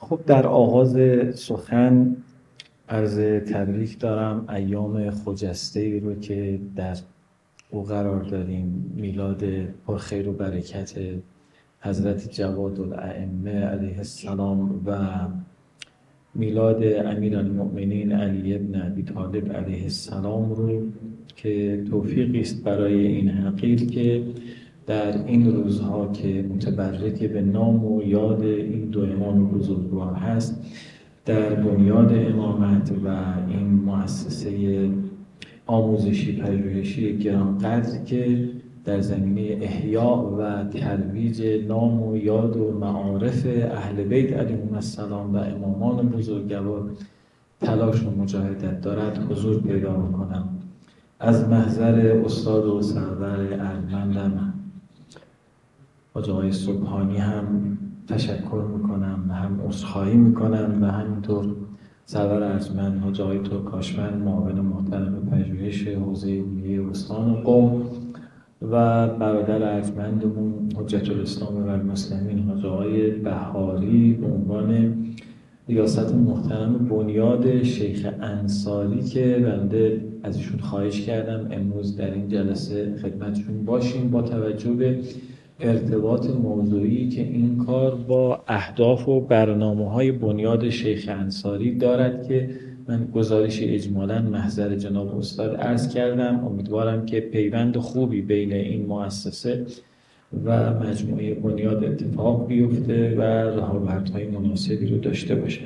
خب در آغاز سخن عرض تبریک دارم ایام خجسته‌ای رو که در او قرار داریم، میلاد پرخیر و برکت حضرت جوادالائمه علیه السلام و میلاد امیرالمؤمنین علی بن ابی طالب علیه السلام رو که توفیقی است برای این حقیر که در این روزها که متبرک به نام و یاد این دو امام بزرگوار هست، در بنیاد امامت و این مؤسسه آموزشی پژوهشی گرانقدر که در زمینه احیاء و ترویج نام و یاد و معارف اهل بیت علیهم السلام و امامان بزرگوار تلاش و مجاهدت دارد حضور پیدا کنم. از محضر استاد و سرور ارجمندم حاج آقای سبحانی هم تشکر میکنم، هم عذرخواهی میکنم و همینطور سرور ارجمند حاج آقای ترکاشمند معاون محترم پژوهش حوزه علمیه استان قم و برادر ارجمندمون حجت الاسلام و المسلمین حاج آقای بهاری به عنوان ریاست محترم بنیاد شیخ انصاری که بنده از ایشون خواهش کردم امروز در این جلسه خدمتشون باشیم با توجه به ارتباط موضوعی که این کار با اهداف و برنامه‌های بنیاد شیخ انصاری دارد که من گزارش اجمالاً محضر جناب استاد عرض کردم. امیدوارم که پیوند خوبی بین این مؤسسه و مجموعه بنیاد اتفاق بیفته و رهاورت‌های مناسبی رو داشته باشه.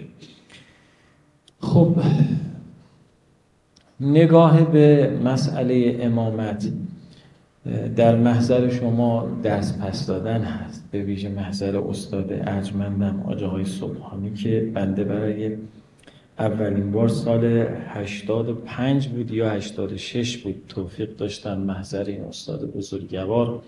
خب نگاه به مسئله امامت در محضر شما درس پس دادن هست، به ویژه محضر استاد ارجمندم حاج آقای سبحانی که بنده برای اولین بار سال 85 بود یا 86 بود توفیق داشتم محضر این استاد بزرگوار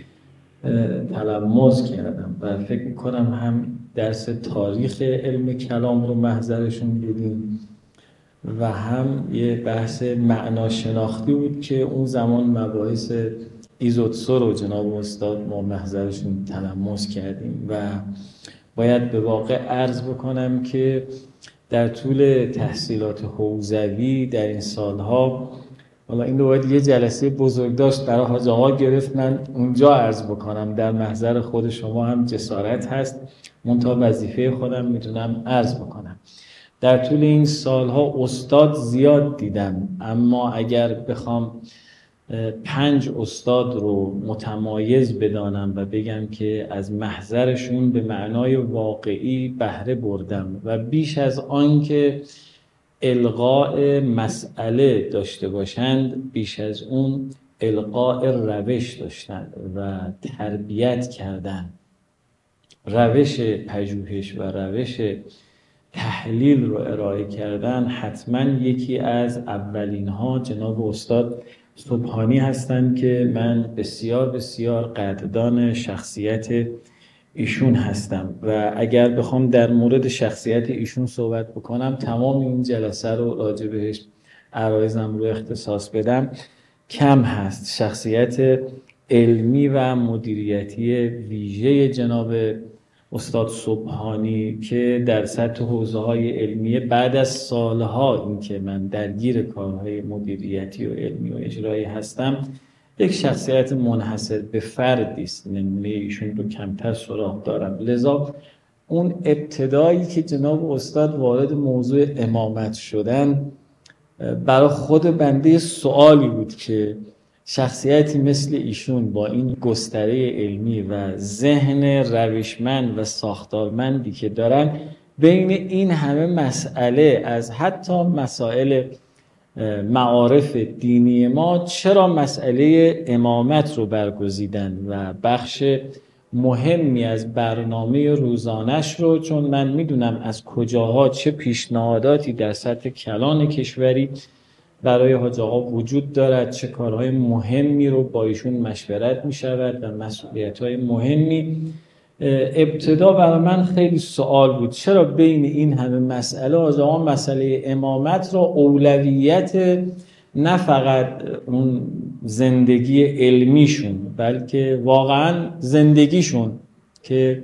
تلمس کردم و فکر میکنم هم درس تاریخ علم کلام رو محضرشون دیدیم و هم یه بحث معناشناختی بود که اون زمان مباحث ایزوتسو رو جناب استاد ما محضرشون تلمس کردیم و باید به واقع عرض بکنم که در طول تحصیلات حوزوی در این سالها، حالا این رو باید یه جلسه بزرگ داشت برای حاج آقا گرفت من اونجا عرض بکنم، در محضر خود شما هم جسارت هست منتها وظیفه خودم میتونم عرض بکنم. در طول این سالها استاد زیاد دیدم، اما اگر بخوام 5 استاد رو متمایز بدانم و بگم که از محضرشون به معنای واقعی بهره بردم و بیش از آن که القاء مسئله داشته باشند بیش از اون القاء روش داشتند و تربیت کردن روش پژوهش و روش تحلیل رو ارائه کردن، حتما یکی از اولین ها جناب استاد سبحانی هستند که من بسیار بسیار قدردان شخصیت ایشون هستم و اگر بخوام در مورد شخصیت ایشون صحبت بکنم تمام این جلسه رو راجع بهش عرایزم رو اختصاص بدم کم هست. شخصیت علمی و مدیریتی ویژه جناب استاد سبحانی که در سطح حوزه‌های علمیه بعد از سالها این که من درگیر کارهای مدیریتی و علمی و اجرایی هستم یک شخصیت منحصر به فردی است، نمونه ایشون رو کمتر سراغ دارم. لذا اون ابتدایی که جناب استاد وارد موضوع امامت شدن برای خود بنده سوالی بود که شخصیتی مثل ایشون با این گستره علمی و ذهن روشمند و ساختارمندی که دارن بین این همه مسئله از حتی مسائل معارف دینی ما چرا مسئله امامت رو برگزیدن و بخش مهمی از برنامه روزانش رو، چون من میدونم از کجاها چه پیشنهاداتی در سطح کلان کشوری برای حاج آقا وجود دارد، چه کارهای مهمی رو با ایشون مشورت می شود و مسئولیت‌های مهمی. ابتدا برای من خیلی سوال بود چرا بین این همه مسئله حاج آقا مسئله امامت را اولویت نه فقط اون زندگی علمیشون بلکه واقعا زندگیشون که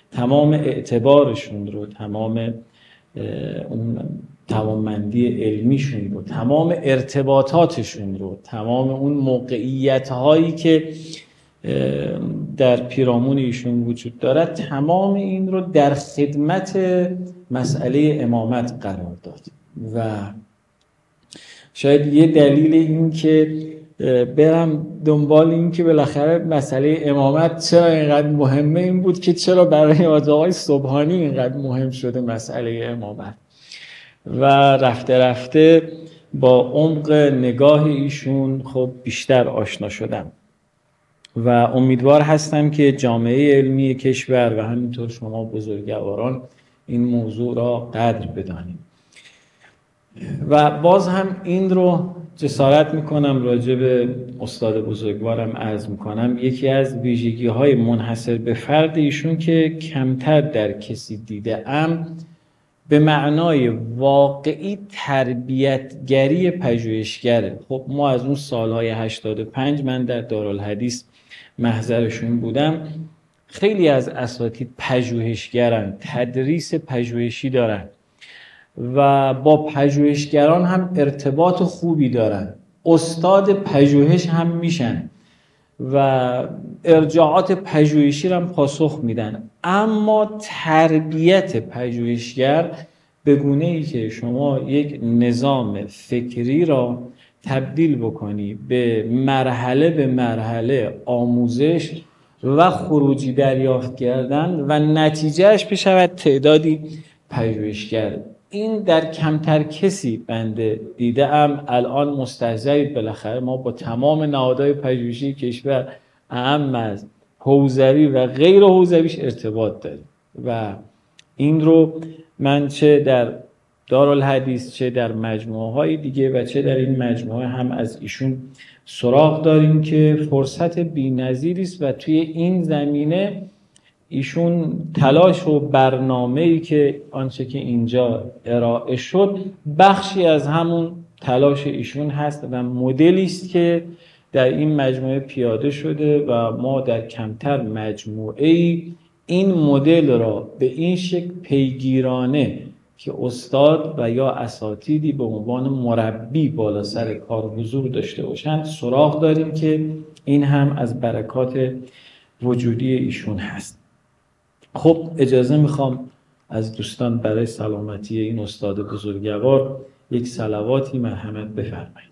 تمام اعتبارشون رو، تمام اون توانمندی علمیشون رو، تمام ارتباطاتشون رو، تمام اون موقعیت هایی که در پیرامون ایشون وجود دارد، تمام این رو در خدمت مسئله امامت قرار داد. و شاید یه دلیل این که برم دنبال این که بالاخره مسئله امامت چرا اینقدر مهمه این بود که چرا برای آقای سبحانی اینقدر مهم شده مسئله امامت. و رفته رفته با عمق نگاه ایشون خب بیشتر آشنا شدم و امیدوار هستم که جامعه علمی کشور و همینطور شما بزرگواران این موضوع را قدر بدانیم. و باز هم این رو جسارت میکنم راجع به استاد بزرگوارم عرض میکنم، یکی از ویژگی های منحصر به فرد ایشون که کمتر در کسی دیده ام به معنای واقعی تربیتگری پژوهشگره. خب ما از اون سالهای 85 من در دارالحدیث محضرشون بودم، خیلی از اساتید پژوهشگرن، تدریس پژوهشی دارن و با پژوهشگران هم ارتباط خوبی دارن، استاد پژوهش هم میشن و ارجاعات پژوهشی را پاسخ میدن. اما تربیت پژوهشگر به گونه‌ای که شما یک نظام فکری را تبدیل بکنی به مرحله آموزش و خروجی دریافت کردن و نتیجهش بشود تعدادی پژوهشگر، این در کمتر کسی بنده دیدم. الان مستحضرید بالاخره ما با تمام نهادهای پژوهشی کشور اهم از حوزوی و غیر حوزویش ارتباط داریم و این رو من چه در دارالحدیث چه در مجموعه های دیگه و چه در این مجموعه هم از ایشون سراغ داریم که فرصت بی‌نظیری است و توی این زمینه ایشون تلاش و برنامه‌ای که آنچه که اینجا ارائه شد بخشی از همون تلاش ایشون هست و مدلی است که در این مجموعه پیاده شده و ما در کمتر مجموعه‌ای این مدل را به این شکل پیگیرانه که استاد و یا اساتیدی به عنوان مربی بالا سر کار حضور داشته باشند سراغ داریم که این هم از برکات وجودی ایشون هست. خب اجازه میخوام از دوستان برای سلامتی این استاد بزرگوار یک صلواتی مرحمت بفرمایید.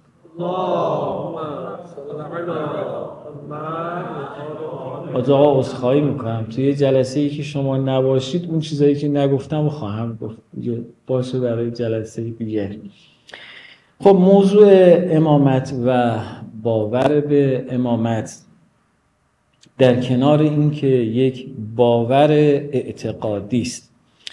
آقا عذرخواهی میکنم توی جلسه ای که شما نباشید اون چیزایی که نگفتم و خواهم گفت باشه برای جلسه دیگر. خب موضوع امامت و باور به امامت در کنار این که یک باور اعتقادی است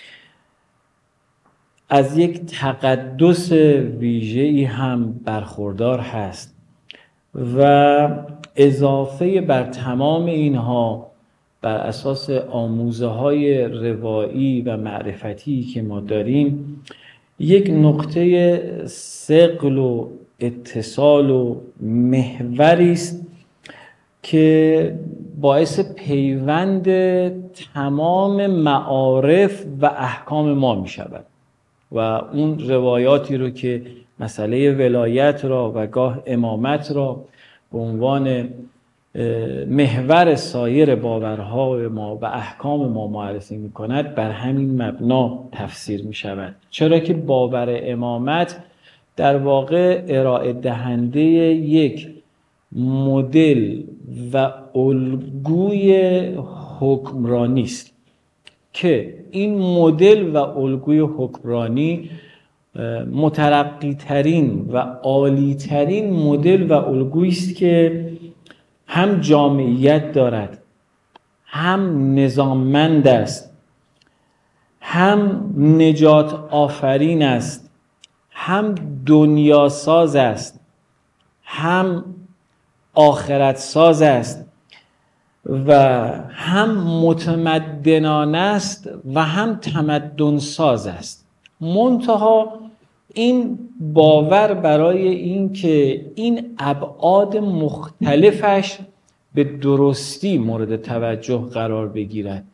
از یک تقدس ویژه‌ای هم برخوردار هست و اضافه بر تمام اینها بر اساس آموزه‌های روایی و معرفتی که ما داریم یک نقطه ثقل و اتصال و محوری است که باعث پیوند تمام معارف و احکام ما می شود و اون روایاتی رو که مسئله ولایت را و گاه امامت را به عنوان محور سایر باورها ما و احکام ما معرفی می کند بر همین مبنا تفسیر می شود، چرا که باور امامت در واقع ارائه دهنده یک مدل و الگوی حکمرانی است که این مدل و الگوی حکمرانی مترقی ترین و عالی ترین مدل و الگویی است که هم جامعیت دارد، هم نظاممند است، هم نجات آفرین است، هم دنیا ساز است، هم آخرت ساز است و هم متمدنانه است و هم تمدن ساز است. منتها این باور برای این که این ابعاد مختلفش به درستی مورد توجه قرار بگیرد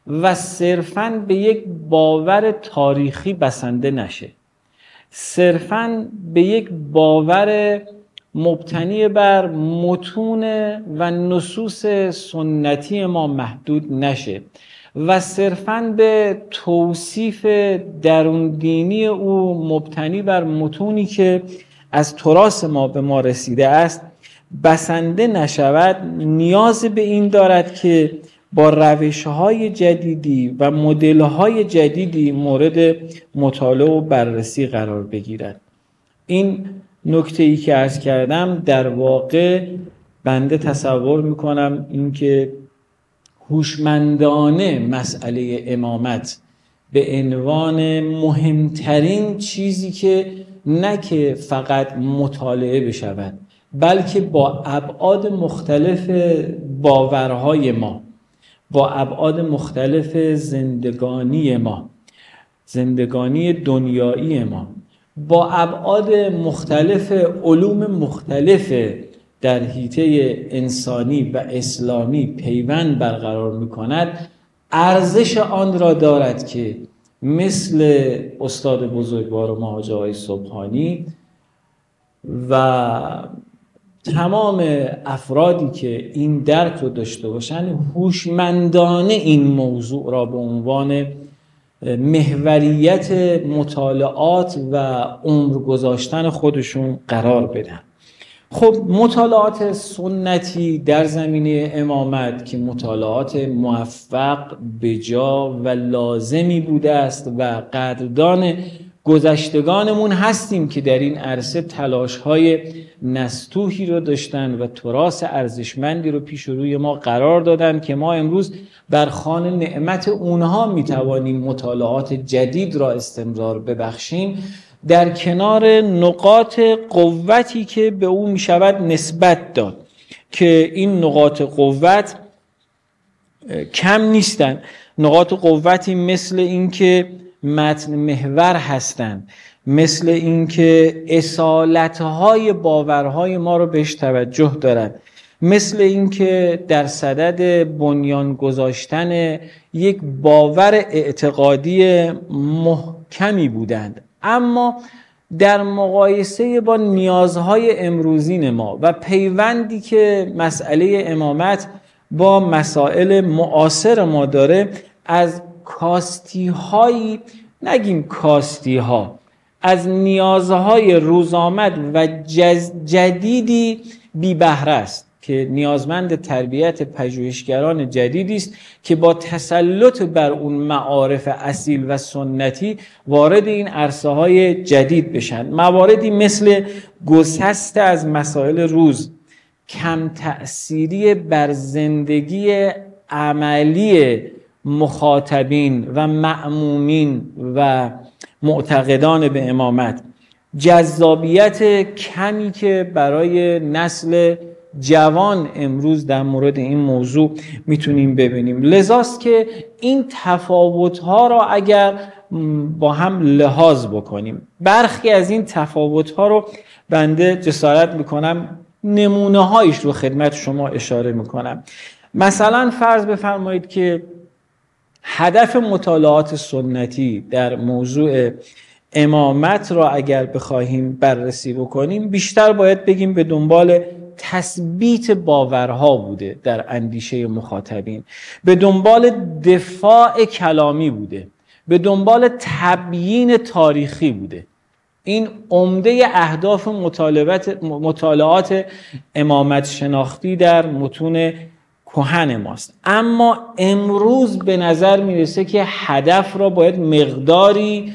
و صرفاً به یک باور تاریخی بسنده نشه، صرفاً به یک باور مبتنی بر متون و نصوص سنتی ما محدود نشه و صرفاً به توصیف درون دینی او مبتنی بر متونی که از تراث ما به ما رسیده است بسنده نشود، نیاز به این دارد که با روش‌های جدیدی و مدل‌های جدیدی مورد مطالعه و بررسی قرار بگیرد. این نکته‌ای که عرض کردم در واقع بنده تصور می‌کنم اینکه هوشمندانه مسئله امامت به عنوان مهمترین چیزی که نه که فقط مطالعه بشود بلکه با ابعاد مختلف باورهای ما، با ابعاد مختلف زندگانی ما، زندگانی دنیایی ما، با ابعاد مختلف علوم مختلف در حیطه انسانی و اسلامی پیوند برقرار می‌کند، ارزش آن را دارد که مثل استاد بزرگوار ما حاجی آقای سبحانی و تمام افرادی که این درک رو داشته باشند هوشمندانه این موضوع را به عنوان محوریت مطالعات و عمر گذاشتن خودشون قرار بدن. خب مطالعات سنتی در زمینه امامت که مطالعات موفق، بجا و لازمی بوده است و قدردان گذشتگانمون هستیم که در این عرصه تلاش‌های نستوحی رو داشتن و تراث ارزشمندی رو پیش روی ما قرار دادن که ما امروز بر خوان نعمت اونها میتوانیم مطالعات جدید را استمرار ببخشیم، در کنار نقاط قوتی که به او میشود نسبت داد که این نقاط قوت کم نیستن. نقاط قوتی مثل اینکه متن محور هستند، مثل اینکه اصالت‌های باورهای ما رو بهش توجه دارند، مثل اینکه در صدد بنیان گذاشتن یک باور اعتقادی محکمی بودند، اما در مقایسه با نیازهای امروزین ما و پیوندی که مسئله امامت با مسائل معاصر ما داره، از کاستی‌هایی، نگیم کاستی‌ها، از نیازهای روزآمد و جدیدی بی بهره است که نیازمند تربیت پژوهشگران جدیدی است که با تسلط بر اون معارف اصیل و سنتی وارد این عرصه‌های جدید بشن. مواردی مثل گسست از مسائل روز، کم تأثیری بر زندگی عملی مخاطبین و مأمومین و معتقدان به امامت، جذابیت کمی که برای نسل جوان امروز در مورد این موضوع میتونیم ببینیم. لذاست که این تفاوت‌ها را اگر با هم لحاظ بکنیم، برخی از این تفاوت‌ها رو بنده جسارت میکنم نمونه‌هایش رو خدمت شما اشاره میکنم. مثلا فرض بفرمایید که هدف مطالعات سنتی در موضوع امامت را اگر بخواهیم بررسی بکنیم، بیشتر باید بگیم به دنبال تثبیت باورها بوده در اندیشه مخاطبین، به دنبال دفاع کلامی بوده، به دنبال تبیین تاریخی بوده. این عمده اهداف مطالعات امامت شناختی در متون کهن ماست. اما امروز به نظر میرسه که هدف را باید مقداری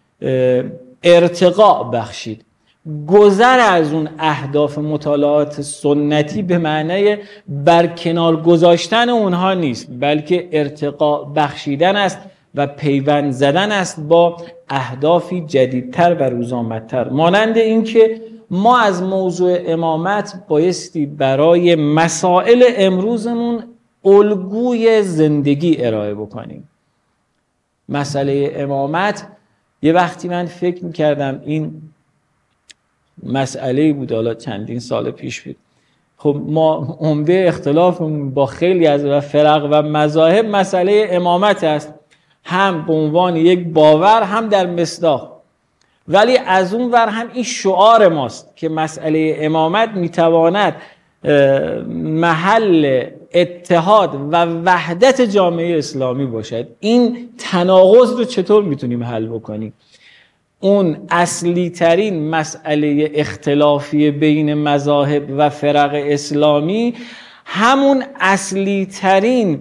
ارتقاء بخشید. گذر از اون اهداف مطالعات سنتی به معنی برکنار گذاشتن اونها نیست، بلکه ارتقاء بخشیدن است و پیوند زدن است با اهدافی جدیدتر و روزآمدتر، مانند این که ما از موضوع امامت بایستی برای مسائل امروزمون الگوی زندگی ارائه بکنیم. مسئله امامت، یه وقتی من فکر میکردم این مسئله بود، حالا چندین سال پیش بود، خب ما عمده اختلافمون با خیلی از فرق و مذاهب مسئله امامت است، هم به عنوان یک باور هم در مصداق. ولی از اون ور هم این شعار ماست که مسئله امامت میتواند محل اتحاد و وحدت جامعه اسلامی باشد. این تناقض رو چطور میتونیم حل بکنیم؟ اون اصلی ترین مسئله اختلافی بین مذاهب و فرق اسلامی همون اصلی ترین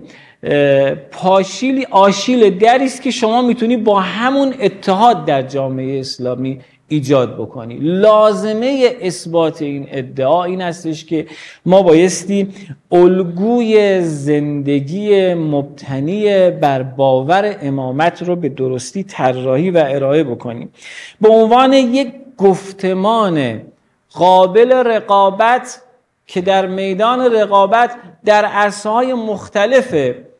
آشیل دری است که شما میتونی با همون اتحاد در جامعه اسلامی ایجاد بکنی. لازمه اثبات این ادعا این هستش که ما بایستی الگوی زندگی مبتنی بر باور امامت رو به درستی طراحی و ارائه بکنیم به عنوان یک گفتمان قابل رقابت که در میدان رقابت در عرصه‌های مختلف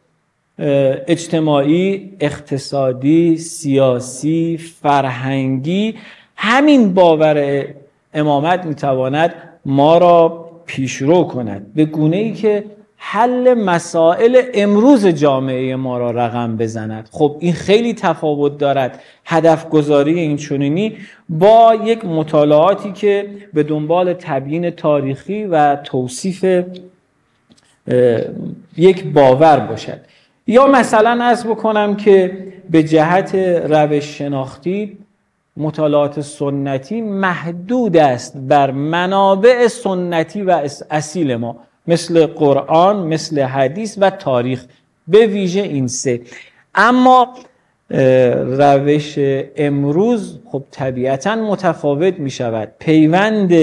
اجتماعی، اقتصادی، سیاسی، فرهنگی همین باور امامت میتواند ما را پیشرو کند به گونه‌ای که حل مسائل امروز جامعه ما را رقم بزند. خب این خیلی تفاوت دارد هدف گذاری این چنینی با یک مطالعاتی که به دنبال تبیین تاریخی و توصیف یک باور باشد. یا مثلا عرض بکنم که به جهت روش شناختی مطالعات سنتی محدود است بر منابع سنتی و اصیل ما، مثل قرآن، مثل حدیث و تاریخ، به ویژه این سه. اما روش امروز خب طبیعتاً متفاوت می شود. پیوند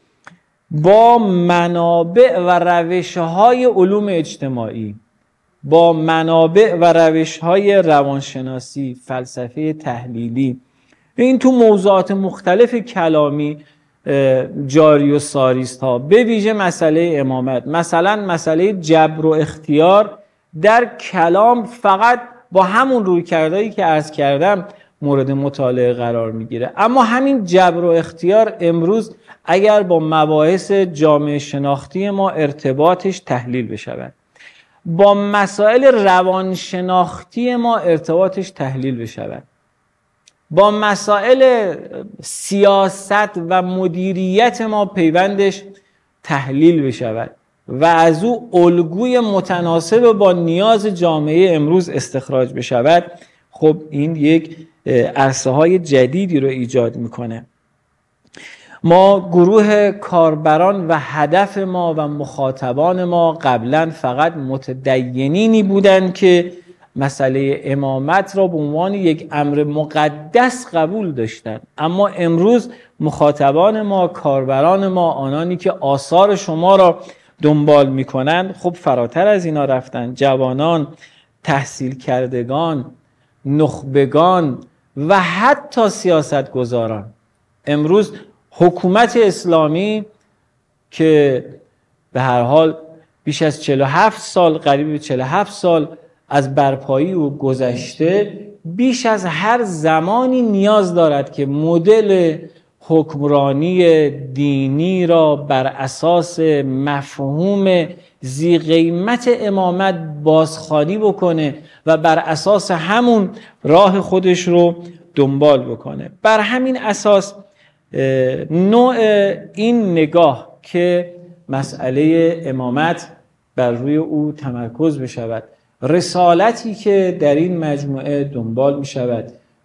با منابع و روش‌های علوم اجتماعی، با منابع و روش‌های روانشناسی، فلسفه تحلیلی، این تو موضوعات مختلف کلامی جاری و ساری است ها. به ویژه مسئله امامت، مثلا مسئله جبر و اختیار در کلام فقط با همون رویکردهایی که عرض کردم مورد مطالعه قرار میگیره. اما همین جبر و اختیار امروز اگر با مباحث جامعه شناختی ما ارتباطش تحلیل بشود، با مسائل روانشناختی ما ارتباطش تحلیل بشود، با مسائل سیاست و مدیریت ما پیوندش تحلیل بشود و از او الگوی متناسب با نیاز جامعه امروز استخراج بشود، خب این یک عرصه های جدیدی رو ایجاد میکنه. ما گروه کاربران و هدف ما و مخاطبان ما قبلا فقط متدینینی بودند که مسئله امامت را به عنوان یک امر مقدس قبول داشتند. اما امروز مخاطبان ما، کاربران ما، آنانی که آثار شما را دنبال میکنند، خب فراتر از اینا رفتن. جوانان، تحصیل کردگان، نخبگان و حتی سیاستگزاران. امروز حکومت اسلامی که به هر حال بیش از 47 سال، قریب به 47 سال از برپایی او گذشته، بیش از هر زمانی نیاز دارد که مدل حکمرانی دینی را بر اساس مفهوم ذی قیمت امامت بازخوانی بکنه و بر اساس همون راه خودش رو دنبال بکنه. بر همین اساس نوع این نگاه که مسئله امامت بر روی او تمرکز بشود، رسالتی که در این مجموعه دنبال می شود،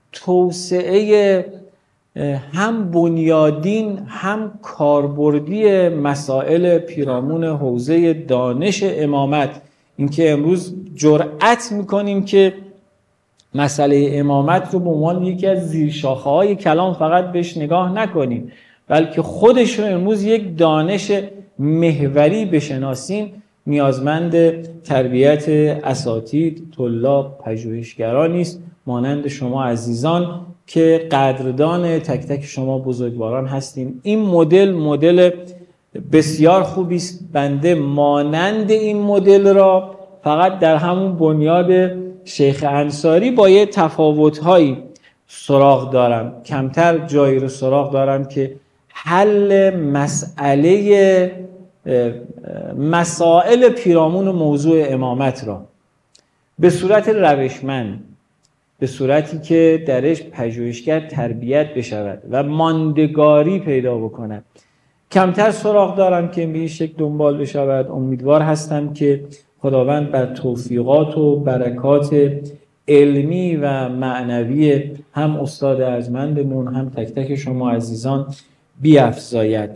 توسعه هم بنیادین هم کاربردی مسائل پیرامون حوزه دانش امامت، اینکه امروز جرأت میکنیم که مسئله امامت رو به عنوان یکی از زیرشاخه‌های کلام فقط بهش نگاه نکنیم، بلکه خودش رو امروز یک دانش محوری بشناسیم، نیازمند تربیت اساتید، طلاب، پژوهشگرانی است مانند شما عزیزان که قدردان تک تک شما بزرگواران هستیم. این مدل بسیار خوبی است. بنده مانند این مدل را فقط در همون بنیاد شیخ انصاری با یه تفاوت‌هایی سراغ دارم، کمتر جایی رو سراغ دارم که حل مسئله مسائل پیرامون و موضوع امامت را به صورت روشمند، به صورتی که درش پژوهشگر تربیت بشود و ماندگاری پیدا بکند، کمتر سراغ دارم که به این شکل دنبال بشود. امیدوار هستم که خداوند بر توفیقات و برکات علمی و معنوی هم استاد ارجمندمون هم تک تک شما عزیزان بیفزاید.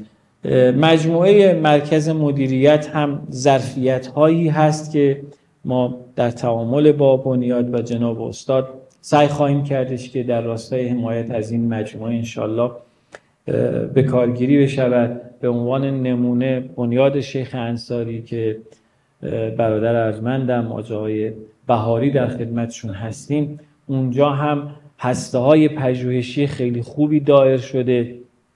مجموعه مرکز مدیریت هم ظرفیت هایی هست که ما در تعامل با بنیاد و جناب استاد سعی خواهیم کردش که در راستای حمایت از این مجموعه انشالله به کارگیری بشود. به عنوان نمونه بنیاد شیخ انصاری که برادر ارجمندم آقای بهاری در خدمتشون هستیم، اونجا هم هسته‌های پژوهشی خیلی خوبی دایر شده،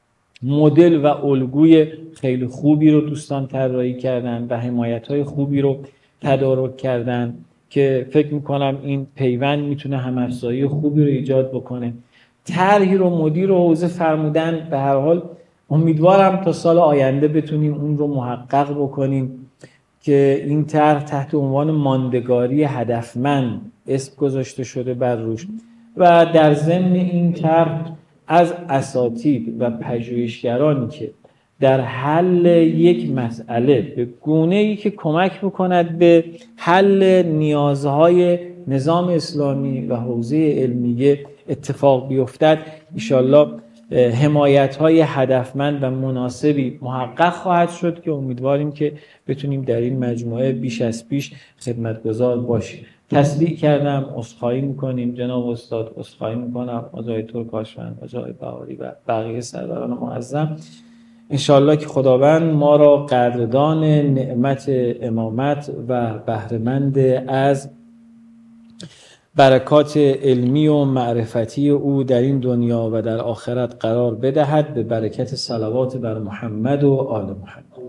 مدل و الگوی خیلی خوبی رو دوستان طراحی کردن و حمایت‌های خوبی رو تدارک کردن که فکر میکنم این پیوند میتونه هم‌افزایی خوبی رو ایجاد بکنه. طرحی رو مدیر و حوزه فرمودن، به هر حال امیدوارم تا سال آینده بتونیم اون رو محقق بکنیم که این طرح تحت عنوان ماندگاری هدفمند اسم گذاشته شده بر روش و در ضمن این طرح از اساتید و پژوهشگرانی که در حل یک مسئله به گونه‌ای که کمک می‌کند به حل نیازهای نظام اسلامی و حوزه علمیه اتفاق بیفتد، انشالله حمایت‌های هدفمند و مناسبی محقق خواهد شد که امیدواریم که بتونیم در این مجموعه بیش از پیش خدمتگزار باشیم. تصدیق کردم، عذرخواهی می‌کنیم جناب استاد، عذرخواهی می‌کنم آقای ترکاشفند، آقای بهاری و بقیه سروران معظم. انشالله که خداوند ما را قدردان نعمت امامت و بهره‌مند از برکات علمی و معرفتی او در این دنیا و در آخرت قرار بدهد، به برکت صلوات بر محمد و آل محمد.